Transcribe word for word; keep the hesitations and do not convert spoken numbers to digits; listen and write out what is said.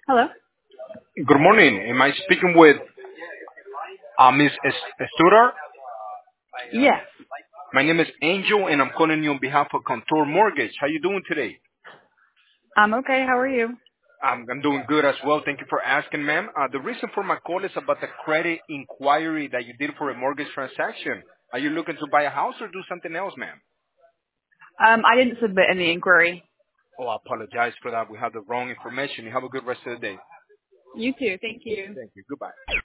Hello? Good morning. Am I speaking with uh, Miss Es- Studar? Yes. My name is Angel, and I'm calling you on behalf of Contour Mortgage. How you doing today? I'm okay. How are you? I'm, I'm doing good as well. Thank you for asking, ma'am. Uh, the reason for my call is about the credit inquiry that you did for a mortgage transaction. Are you looking to buy a house or do something else, ma'am? Um, I didn't submit any inquiry. Oh, I apologize for that. We have the wrong information. You have a good rest of the day. You too. Thank you. Thank you. Goodbye.